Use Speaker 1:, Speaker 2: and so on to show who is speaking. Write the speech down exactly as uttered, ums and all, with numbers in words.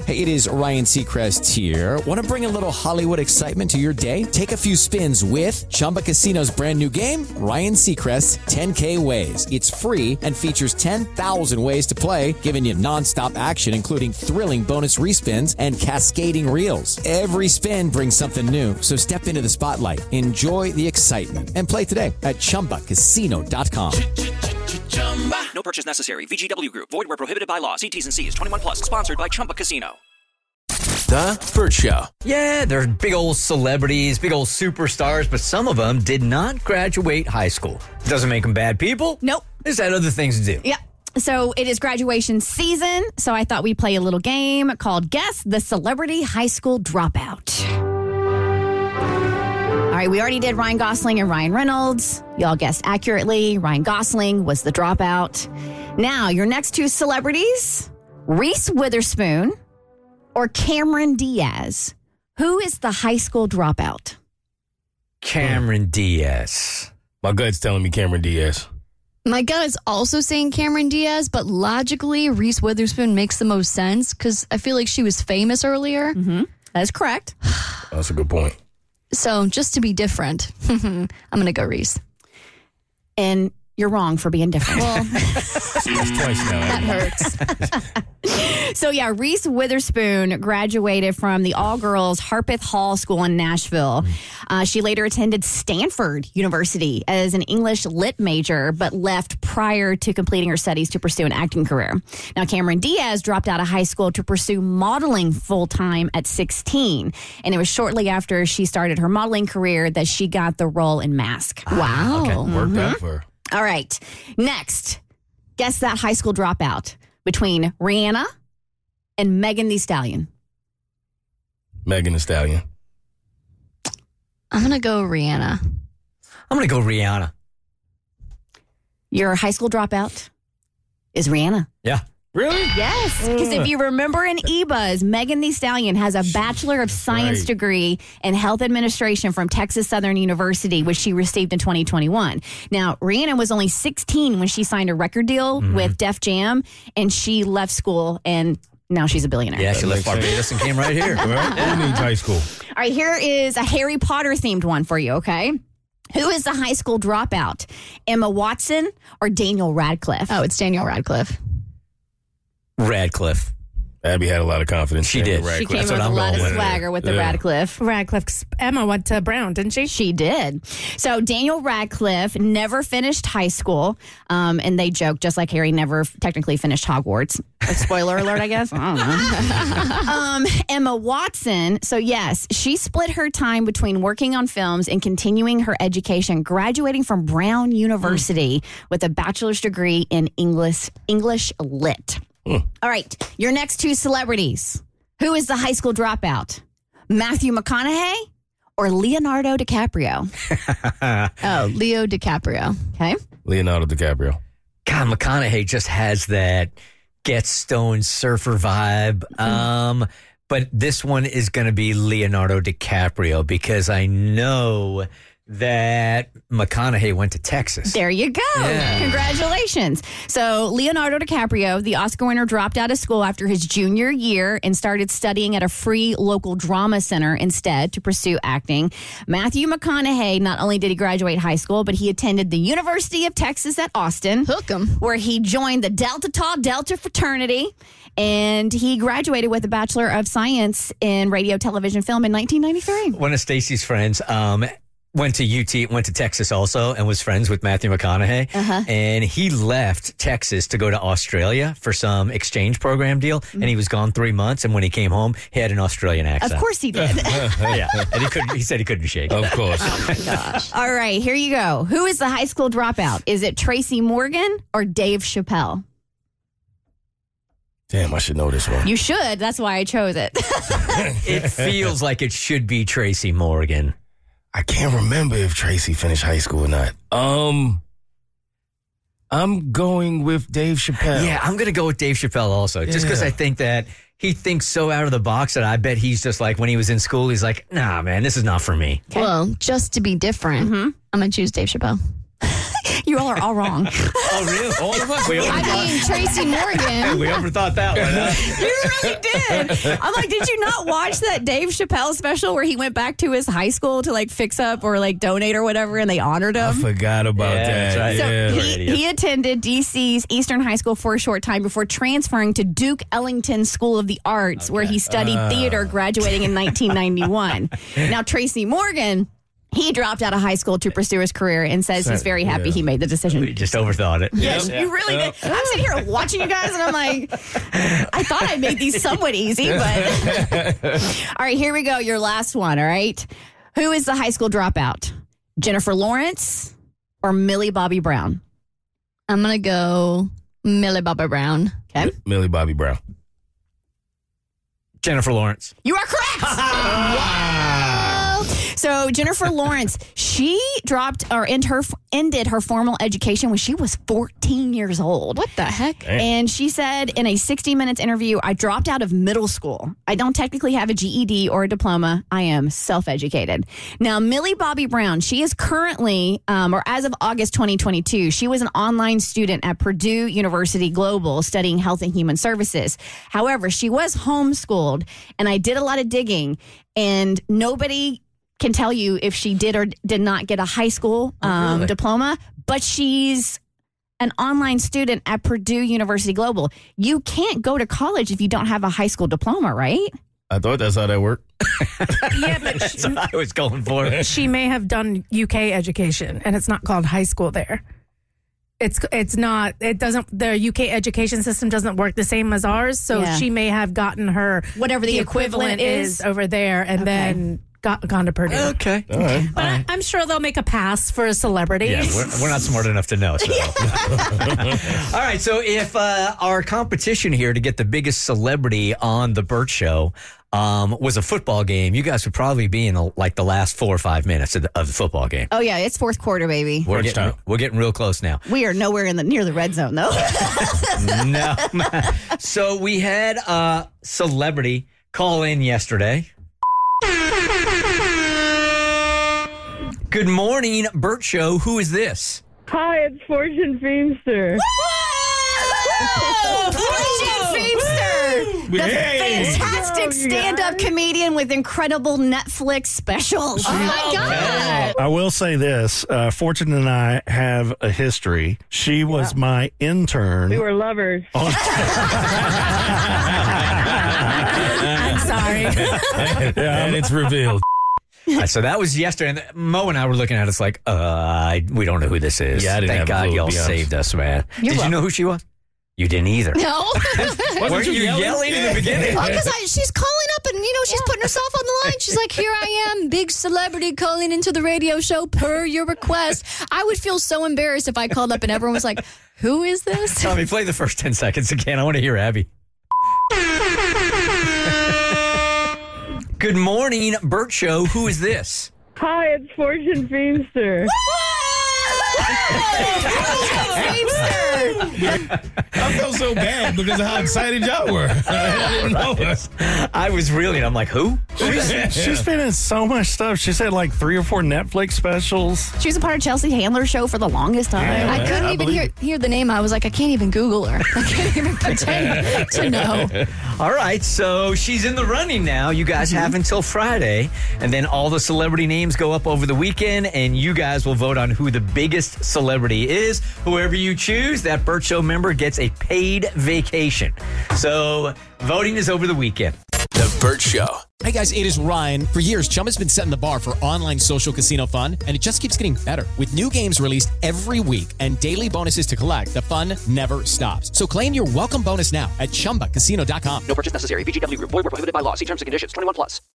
Speaker 1: Hey, it is Ryan Seacrest here. Want to bring a little Hollywood excitement to your day? Take a few spins with Chumba Casino's brand new game, Ryan Seacrest's ten K Ways. It's free and features ten thousand ways to play, giving you nonstop action, including thrilling bonus respins and cascading reels. Every spin brings something new. So step into the spotlight, enjoy the excitement, and play today at Chumba Casino dot com.
Speaker 2: No purchase necessary. V G W Group. Void where prohibited by law. See T's and C's. twenty-one plus. Sponsored by Chumba Casino.
Speaker 3: The Burt Show.
Speaker 4: Yeah, they're big old celebrities, big old superstars, but some of them did not graduate high school. Doesn't make them bad people.
Speaker 5: Nope.
Speaker 4: They just had other things to do.
Speaker 5: Yeah. So it is graduation season, so I thought we'd play a little game called Guess the Celebrity High School Dropout. All right, we already did Ryan Gosling and Ryan Reynolds. Y'all guessed accurately. Ryan Gosling was the dropout. Now, your next two celebrities, Reese Witherspoon or Cameron Diaz. Who is the high school dropout?
Speaker 4: Cameron Diaz.
Speaker 3: My gut's telling me Cameron Diaz.
Speaker 6: My gut is also saying Cameron Diaz, but logically, Reese Witherspoon makes the most sense because I feel like she was famous earlier.
Speaker 5: Mm-hmm. That is correct.
Speaker 3: That's a good point.
Speaker 6: So just to be different, I'm going to go Reese.
Speaker 5: And you're wrong for being different.
Speaker 6: Well,
Speaker 3: That's twice now.
Speaker 6: that hurts.
Speaker 5: So, yeah, Reese Witherspoon graduated from the all-girls Harpeth Hall School in Nashville. Uh, she later attended Stanford University as an English lit major, but left prior to completing her studies to pursue an acting career. Now, Cameron Diaz dropped out of high school to pursue modeling full-time at sixteen. And it was shortly after she started her modeling career that she got the role in Mask.
Speaker 6: Wow.
Speaker 3: Okay, worked out for her.
Speaker 5: All right. Next, guess that high school dropout between Rihanna and Megan Thee Stallion.
Speaker 3: Megan Thee Stallion.
Speaker 6: I'm going to go Rihanna.
Speaker 4: I'm going to go Rihanna.
Speaker 5: Your high school dropout is Rihanna.
Speaker 4: Yeah.
Speaker 3: Really?
Speaker 5: Yes, because if you remember in eBuzz, Megan Thee Stallion has a Bachelor of Science
Speaker 3: right.
Speaker 5: degree in Health Administration from Texas Southern University, which she received in twenty twenty-one. Now, Rihanna was only sixteen when she signed a record deal
Speaker 4: Mm-hmm.
Speaker 5: with Def Jam, and she left school, and now she's a billionaire.
Speaker 4: Yeah, she left
Speaker 3: makes sense.
Speaker 4: Barbados and came right here.
Speaker 3: Well, who needs high school?
Speaker 5: All right, here is a Harry Potter themed one for you, okay? Who is the high school dropout? Emma Watson or Daniel Radcliffe?
Speaker 6: Oh, it's Daniel Radcliffe.
Speaker 4: Radcliffe.
Speaker 3: Abby had a lot of confidence.
Speaker 4: She
Speaker 3: in
Speaker 4: did.
Speaker 3: Radcliffe.
Speaker 5: She came
Speaker 4: That's
Speaker 5: with
Speaker 4: what
Speaker 5: a
Speaker 4: I'm
Speaker 5: lot of
Speaker 4: going with.
Speaker 5: swagger with the
Speaker 3: Yeah.
Speaker 5: Radcliffe.
Speaker 7: Radcliffe's Emma went to Brown, didn't she?
Speaker 5: She did. So Daniel Radcliffe never finished high school, um, and they joke just like Harry never technically finished Hogwarts. A spoiler alert, I guess. I don't know. um, Emma Watson. So yes, she split her time between working on films and continuing her education, graduating from Brown University with a bachelor's degree in English English Lit.
Speaker 3: Mm.
Speaker 5: All right, your next two celebrities. Who is the high school dropout? Matthew McConaughey or Leonardo DiCaprio?
Speaker 6: Oh, Leo DiCaprio.
Speaker 5: Okay.
Speaker 3: Leonardo DiCaprio.
Speaker 4: God, McConaughey just has that get stoned surfer vibe. Um, but this one is going to be Leonardo DiCaprio because I know that McConaughey went to Texas.
Speaker 5: There you go.
Speaker 4: Yeah.
Speaker 5: Congratulations. So Leonardo DiCaprio, the Oscar winner, dropped out of school after his junior year and started studying at a free local drama center instead to pursue acting. Matthew McConaughey, not only did he graduate high school, but he attended the University of Texas at Austin.
Speaker 6: Hook 'em.
Speaker 5: Where he joined the Delta Tau Delta fraternity. And he graduated with a Bachelor of Science in Radio, Television, Film in nineteen ninety-three.
Speaker 4: One of Stacey's friends um, went to U T, went to Texas also, and was friends with Matthew McConaughey.
Speaker 5: Uh-huh.
Speaker 4: And he left Texas to go to Australia for some exchange program deal.
Speaker 5: Mm-hmm.
Speaker 4: And he was gone three months. And when he came home, he had an Australian accent.
Speaker 5: Of course he did.
Speaker 4: Yeah. And he couldn't. He said he couldn't shake it.
Speaker 3: Of course.
Speaker 5: All right, here you go. Who is the high school dropout? Is it Tracy Morgan or Dave Chappelle?
Speaker 3: Damn, I should know this one.
Speaker 5: You should. That's why I chose it.
Speaker 4: It feels like it should be Tracy Morgan.
Speaker 3: I can't remember if Tracy finished high school or not. Um, I'm going with Dave Chappelle.
Speaker 4: Yeah, I'm going to go with Dave Chappelle also, just because
Speaker 3: Yeah.
Speaker 4: I think that he thinks so out of the box that I bet he's just like, when he was in school, he's like, nah, man, this is not for me.
Speaker 6: Well, just to be different, I'm going to choose Dave Chappelle.
Speaker 5: You you all are all wrong.
Speaker 4: Oh, really? All of us? We
Speaker 6: I mean, Tracy Morgan.
Speaker 4: We overthought that one. Huh?
Speaker 5: You really did. I'm like, did you not watch that Dave Chappelle special where he went back to his high school to like fix up or like donate or whatever, and they honored
Speaker 3: I
Speaker 5: him?
Speaker 3: forgot about
Speaker 4: Yeah,
Speaker 3: that.
Speaker 4: that's right.
Speaker 5: So
Speaker 3: Yeah.
Speaker 5: he, he attended D C's Eastern High School for a short time before transferring to Duke Ellington School of the Arts, where he studied theater, graduating in nineteen ninety-one. Now, Tracy Morgan, he dropped out of high school to pursue his career and says he's very happy
Speaker 3: Yeah.
Speaker 5: he made the decision.
Speaker 4: We just overthought it.
Speaker 5: Yes, you really did. I'm sitting here watching you guys, and I'm like, I thought I made these somewhat easy, but. All right, here we go. Your last one, all right? Who is the high school dropout? Jennifer Lawrence or Millie Bobby Brown?
Speaker 6: I'm going to go Millie Bobby Brown.
Speaker 5: Okay.
Speaker 3: Millie Bobby Brown.
Speaker 4: Jennifer Lawrence.
Speaker 5: You are correct. Wow. So Jennifer Lawrence, she dropped or ended her ended her formal education when she was fourteen years old.
Speaker 6: What the heck?
Speaker 5: And she said in a sixty minutes interview, I dropped out of middle school. I don't technically have a G E D or a diploma. I am self-educated. Now, Millie Bobby Brown, she is currently, um, or as of August twenty twenty-two, she was an online student at Purdue University Global studying health and human services. However, she was homeschooled, and I did a lot of digging, and nobody can tell you if she did or did not get a high school um,
Speaker 4: really?
Speaker 5: diploma, but she's an online student at Purdue University Global. You can't go to college if you don't have a high school diploma, right?
Speaker 3: I thought that's how that worked.
Speaker 7: Yeah, but
Speaker 4: That's
Speaker 7: she,
Speaker 4: what I was going for.
Speaker 7: she may have done U K education, and it's not called high school there. It's it's not. It doesn't. The U K education system doesn't work the same as ours. So
Speaker 5: Yeah.
Speaker 7: she may have gotten her
Speaker 5: Whatever the equivalent is.
Speaker 7: over there, and
Speaker 5: Okay.
Speaker 7: then got gone to Purdue.
Speaker 4: Okay.
Speaker 3: All right.
Speaker 7: But I, I'm sure they'll make a pass for a celebrity.
Speaker 4: Yeah, we're, we're not smart enough to know. So. All right, so if uh, our competition here to get the biggest celebrity on the Burt Show um, was a football game, you guys would probably be in the, like the last four or five minutes of the, of the football game.
Speaker 5: Oh, yeah, it's fourth quarter, baby.
Speaker 4: We're
Speaker 3: Crunch
Speaker 4: getting,
Speaker 3: time.
Speaker 4: we're getting real close now.
Speaker 5: We are nowhere in the near the red zone, though.
Speaker 4: No. So we had a celebrity call in yesterday. Good morning, Burt Show. Who is this?
Speaker 8: Hi, it's Fortune Feimster.
Speaker 5: Fortune Feimster, the
Speaker 3: Hey.
Speaker 5: fantastic stand-up comedian with incredible Netflix specials.
Speaker 6: Oh my God.
Speaker 9: I will say this. Uh, Fortune and I have a history. She was my intern.
Speaker 8: We were lovers.
Speaker 7: I'm sorry.
Speaker 3: And it's revealed.
Speaker 4: Uh, so that was yesterday. And Mo and I were looking at it. It's like, uh, I, we don't know who this is.
Speaker 3: Yeah, I didn't
Speaker 4: Thank
Speaker 3: have a
Speaker 4: God
Speaker 3: clue, to
Speaker 4: y'all
Speaker 3: be honest.
Speaker 4: saved us, man. Did you know who she was? You didn't either.
Speaker 6: No.
Speaker 4: Weren't you yelling, in the beginning?
Speaker 6: Because she's calling up and, you know, she's putting herself on the line. She's like, here I am, big celebrity calling into the radio show per your request. I would feel so embarrassed if I called up and everyone was like, who is this?
Speaker 4: Tommy, play the first ten seconds again. I want to hear Abby. Good morning, Burt Show. Who is this?
Speaker 8: Hi, it's Fortune Feimster.
Speaker 3: I felt so bad because of how excited y'all were. I didn't know it.
Speaker 4: I was really, I'm like, who?
Speaker 9: She's, she's been in so much stuff. She's had like three or four Netflix specials.
Speaker 5: She was a part of Chelsea Handler's show for the longest time.
Speaker 6: I couldn't
Speaker 9: I
Speaker 6: even
Speaker 9: believe
Speaker 6: hear, hear the name. I was like, I can't even Google her. I can't even pretend to know.
Speaker 4: All right, so she's in the running now. You guys have until Friday, and then all the celebrity names go up over the weekend, and you guys will vote on who the biggest celebrity is. Whoever you choose, that Burt Show member gets a paid vacation. So voting is over the weekend.
Speaker 1: The Burt Show. Hey guys, it is Ryan. For years, Chumba's been setting the bar for online social casino fun, and it just keeps getting better. With new games released every week and daily bonuses to collect, the fun never stops. So claim your welcome bonus now at chumba casino dot com.
Speaker 2: No purchase necessary. V G W Group. Void where prohibited by law. See terms and conditions. twenty-one plus.